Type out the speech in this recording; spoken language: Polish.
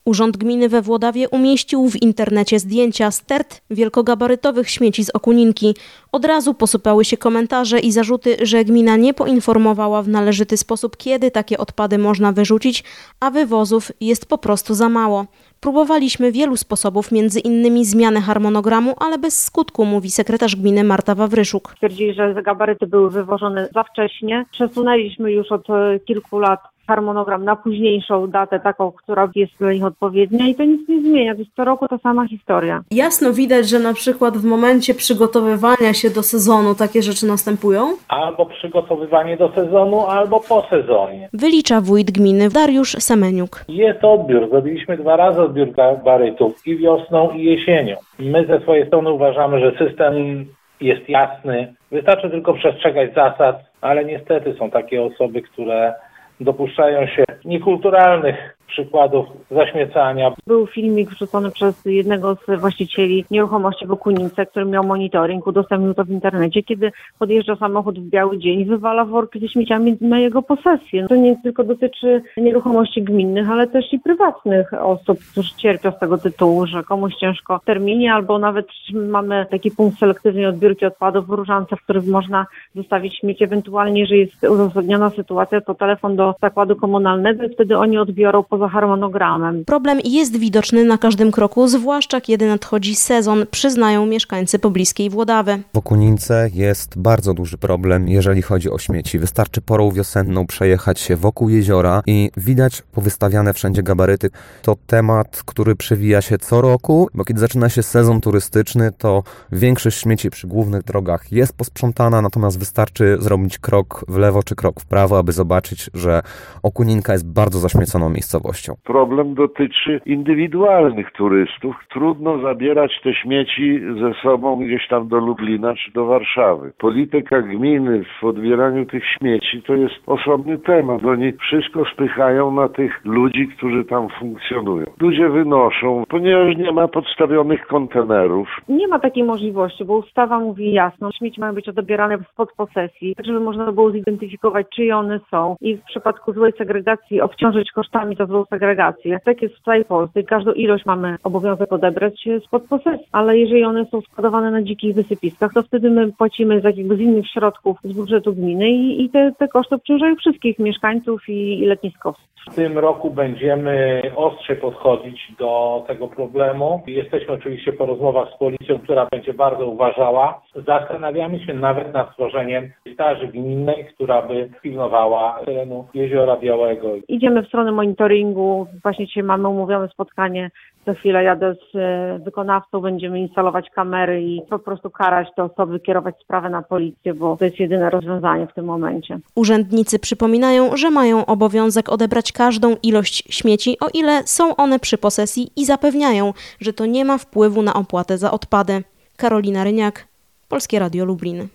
Urząd Gminy we Włodawie umieścił w internecie zdjęcia stert wielkogabarytowych śmieci z Okuninki. Od razu posypały się komentarze i zarzuty, że gmina nie poinformowała w należyty sposób, kiedy takie odpady można wyrzucić, a wywozów jest po prostu za mało. Próbowaliśmy wielu sposobów, między innymi zmiany harmonogramu, ale bez skutku, mówi sekretarz gminy Marta Wawryszuk. Stwierdzili, że gabaryty były wywożone za wcześnie. Przesunęliśmy już od kilku lat harmonogram na późniejszą datę, taką, która jest dla nich odpowiednia i to nic nie zmienia. To jest co roku ta sama historia. Jasno widać, że na przykład w momencie przygotowywania się do sezonu takie rzeczy następują? Albo przygotowywanie do sezonu, albo po sezonie. Wylicza wójt gminy Dariusz Semeniuk. Jest odbiór. Zrobiliśmy 2 razy odbiór gabarytów i wiosną, i jesienią. My ze swojej strony uważamy, że system jest jasny. Wystarczy tylko przestrzegać zasad, ale niestety są takie osoby, które dopuszczają się niekulturalnych przykładów zaśmiecania. Był filmik wrzucony przez jednego z właścicieli nieruchomości w Okunince, który miał monitoring, udostępnił to w internecie, kiedy podjeżdża samochód w biały dzień i wywala worki ze śmieciami na jego posesję. To nie tylko dotyczy nieruchomości gminnych, ale też i prywatnych osób, którzy cierpią z tego tytułu, że komuś ciężko w terminie, albo nawet mamy taki punkt selektywnej odbiórki odpadów w Różance, w którym można zostawić śmieci. Ewentualnie, jeżeli jest uzasadniona sytuacja, to telefon do zakładu komunalnego i wtedy oni odbiorą poza harmonogramem. Problem jest widoczny na każdym kroku, zwłaszcza kiedy nadchodzi sezon, przyznają mieszkańcy pobliskiej Włodawy. W Okunince jest bardzo duży problem, jeżeli chodzi o śmieci. Wystarczy porą wiosenną przejechać się wokół jeziora i widać powystawiane wszędzie gabaryty. To temat, który przewija się co roku, bo kiedy zaczyna się sezon turystyczny, to większość śmieci przy głównych drogach jest posprzątana, natomiast wystarczy zrobić krok w lewo czy krok w prawo, aby zobaczyć, że Okuninka jest bardzo zaśmieconą miejscowością. Problem dotyczy indywidualnych turystów. Trudno zabierać te śmieci ze sobą gdzieś tam do Lublina czy do Warszawy. Polityka gminy w odbieraniu tych śmieci to jest osobny temat. Oni wszystko spychają na tych ludzi, którzy tam funkcjonują. Ludzie wynoszą, ponieważ nie ma podstawionych kontenerów. Nie ma takiej możliwości, bo ustawa mówi jasno, śmieci mają być odbierane spod posesji, tak żeby można było zidentyfikować, czyje one są i w przypadku złej segregacji obciążyć kosztami za złą segregację. Tak jest w całej Polsce. Każdą ilość mamy obowiązek odebrać spod posesji, ale jeżeli one są składowane na dzikich wysypiskach, to wtedy my płacimy z innych środków z budżetu gminy i te koszty obciążają wszystkich mieszkańców i letniskowców. W tym roku będziemy ostrzej podchodzić do tego problemu. Jesteśmy oczywiście po rozmowach z policją, która będzie bardzo uważała. Zastanawiamy się nawet nad stworzeniem straży gminnej, która by pilnowała terenu Jeziora Białego. Idziemy w stronę monitoringu. Właśnie dzisiaj mamy umówione spotkanie. Za chwilę jadę z wykonawcą, będziemy instalować kamery i po prostu karać te osoby, kierować sprawę na policję, bo to jest jedyne rozwiązanie w tym momencie. Urzędnicy przypominają, że mają obowiązek odebrać każdą ilość śmieci, o ile są one przy posesji i zapewniają, że to nie ma wpływu na opłatę za odpady. Karolina Ryniak, Polskie Radio Lublin.